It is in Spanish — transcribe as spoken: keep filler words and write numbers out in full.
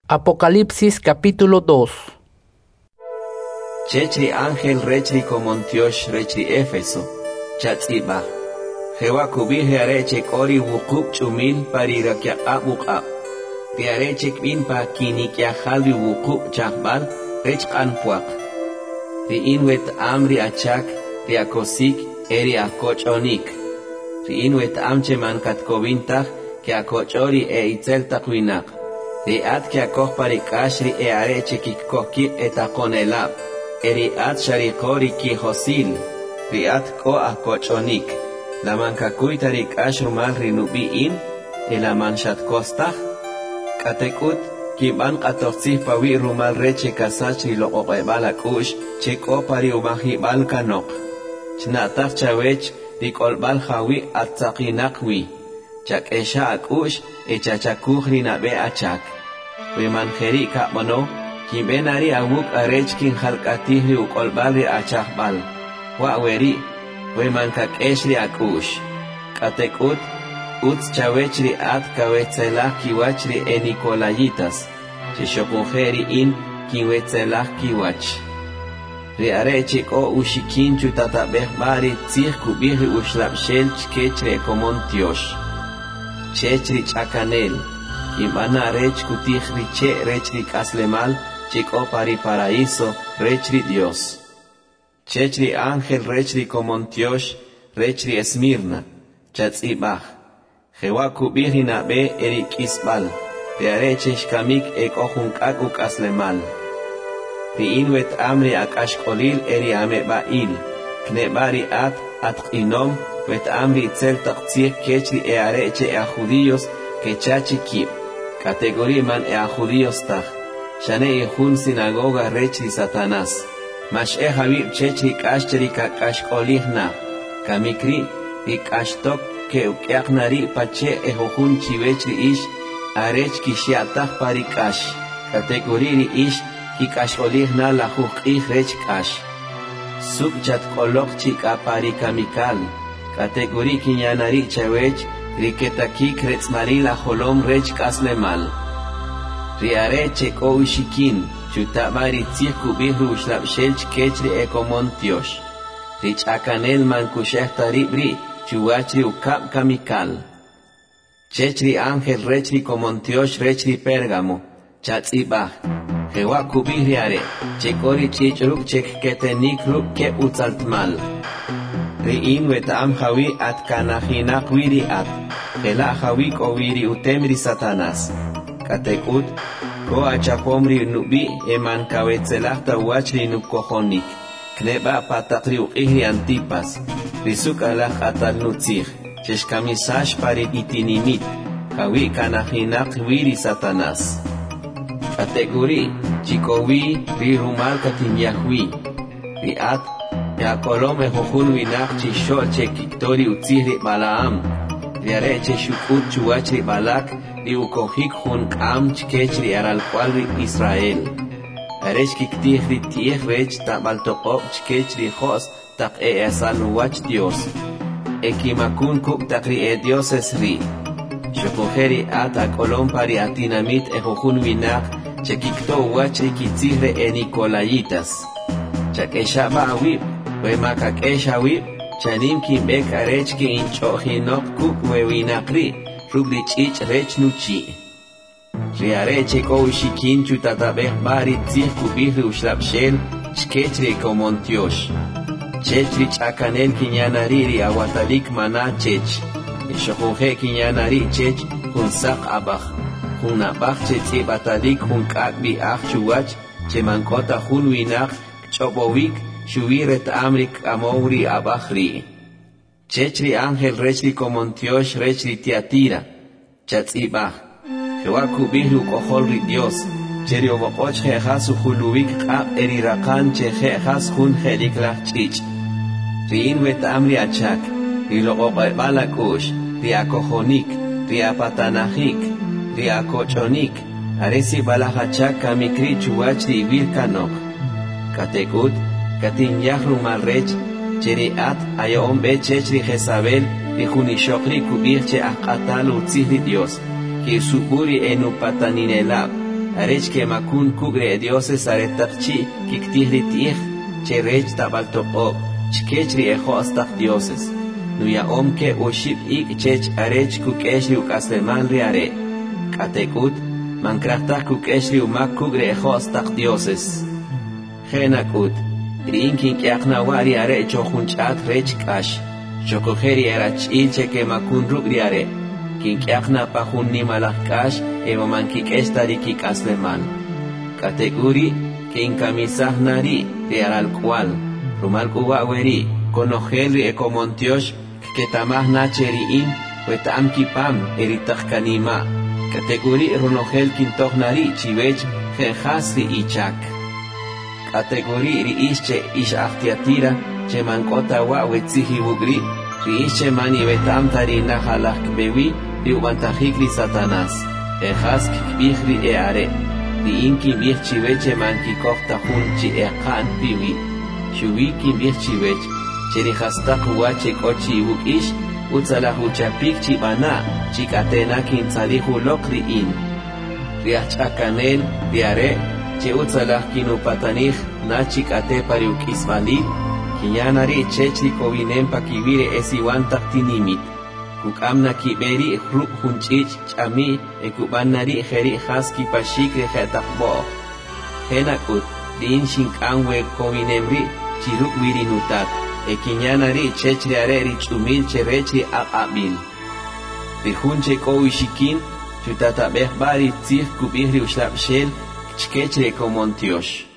Apocalipsis capítulo dos. Chechri ángel rechri komontiosh rechri Éfeso, chatzibah. Jehová kubije areche kori wukub chumil parirakia abukab. Ti areche kbin pa kinikia halvi wukub chahbal rech anpuak. Ti inwet amri achak, ti akosik eri akochonik. Ti inwet amche mankat kovintach, ki akochori e itzel takwinak. Ri at ki akoch parikashri e areche kikoki etakonelab. Eri at sharikori ki hosil. Ri at ko akochonik. La mankakuy tarikash rumal rinubiin. E la manshat kostach. Katekut ki ban katoxih pawi rumal reche kasach rilo oqebal akush. Cheko pari umahibal kanok. Chnatach chawech rikolbal hawi at sakinakwi. Chak esha akush e chachakuj rinabe achak. We manjeri kapmono, ki benari awuk arech kin halkatih ri ukolbal ri achakbal. Wa weri, we mankak eshri akush. Katekut, uts chawech ri at kawetzelah kiwach ri e Nikolayitas. Chishokujeri in kiwetzelah kiwach. Ri arechik o ushikin chutatabeh bari tzih kubih ri ushlapshel chkech re komontiosh. Chechri chakanel. Imana rech kutih riche rechri kaslemal, chico pari paraíso, rechri Dios. Chechri ángel rechri komontiosh, rechri Esmirna, chatzibach. Jehová kubiri nabe erik isbal, te areche shkamik ek ojunkak uk aslemal. Ri inwet amri akashkolil eri ame bail, knebari at at inom, wet amri tzel taktzih kechri e areche e a judíos, que chachi kip. Categoría man e a judíos taj. Shane e jun sinagoga rechri Satanás. Mash e habib chechri kashcheri kakashkolihna. Kamikri i kashtok ke ukiaknari pache e jojun chivechri ish. Arech kishiataj pari kash. Categoría ish ki kashkolihna la jujih rech kash. Sub chat kolok chika pari kamikal. Categoría kinyanari chawech. Riketaki kretzmari la holom rech kaslemal. Riare cheko ushikin, chutabari tzih kubihu shlapshel chkechri ekomontiosh. Rich akanel man kushehtari bri, chuachri ukap kamikal. Chechri ángel rechri komontiosh rechri Pérgamo, chatzibah. Jehová kubih riare, chekori chichruk chek ketenik ruk ke utzaltmal. Ri'in wetam hawi at kanahinak wiri at. Hela hawi ko wiri utemri Satanás. Katekut, ko achapomri nubi eman kawetzelachta wachri nukohonik. Kneba patatri uqihri antipas. Risuk alach atal nutzich. Cheshkamisash pari itinimit. Hawi kanahinak wiri Satanás. Kategori, chikowi ri rumal katinyahwi. Riat, ya kolome jojun winak chishol che kiktori utzihri Balaam. Riare che shukut chuachri Balak ri ukohik jun kam chkechri aral cualri Israel. Aresh kiktihri tieh rech tabal tokop chkechri jos tak e asal wach Dios. Ekimakun kuk takri e Dios esri. Shokojeri ata kolom pari atinamit e jojun winak che kikto wachri kitzihre e Nikolayitas. Chakesha ba'awib. We makakesha wib, chanim kim bek arech ki inchohinok kuk we winakri, rubri chich rech nuchi. Riareche ko ushikin chutatabeh bari tzih kubih ushlapshel, chkechri komontiosh. Chechri chakanel kinyanariri awatalik mana chech. Ishokunje kinyanari chech, hunsak abach. Hunabach chetzi batalik hunkakbi ach chuwach, chemankota hun winak, chobowik, Shubiret amrik amouri abachri. Chechri ángel rechri komontiosh rechri Tiatira. Chatzibah. Jehová kubihru kohol Dios. Cheri obokoch jejas uhulubik kab erirakan che jejas hun jeliklach chich. Riin wet amri achak. Riloqoqebalakush. Riakohonik. Riapatanahik. Riakochonik. Aresi balahachak kamikri chuachri virkanok. Katekut. Katin yahru malrech, cheri at ayom be chechri Jezabel, rijunishokri kubir che akatal utzihri Dios, ki suburi enu pataninelab, arech que makun kugre dioses aretakchi kiktihri tih che rech tabaltoqo chkechri ejo hasta dioses nuya omke ushib ik chech arech kukeshri ukasleman riare katekut mankrachta kukeshri umak kugre ejo hasta dioses genakut rinkin kyakna wari are chojunchat rech kash chokojeri erach ilche que makun rugriare kin kyakna pajunni malakash evo mankikestari kikasleman kateguri kin kamisahnari riaral cual rumal kuwaweri konojelri ekomontiosh que tamahna cheriin wetam kipam eritakkanima kateguri runojel kintohnari chivech genjasri ichak kategori ri ische ish aftiatira che mankota wa wetzihi bugri ri ische mani betam tari nahalak bewi ri ubantahikri satanas ejask bihri eare ri inki bih chiveche manki kofta hunchi eqan piwi shuwi ki bih chivech cheri hastak wache kochi bukish utsalahu chapik chibana chikatena kin salihu lokri in riachakanel diare che utsalah kinu patanich nachik ate pariuk ismali kinyanari chechri kovinem pakivire esiwan taktinimit kukamna kiberi hruk hunchich chami ekubannari kheri khaski pashikre khatakbo henakut din shinkanwe kovinemri chiruk wirinutat ekinyanari chechri areri chumil cherechri aqabil rihunche kowishikin chutatabeh bari tzih kubihri ushlabshel chkechre komontiosh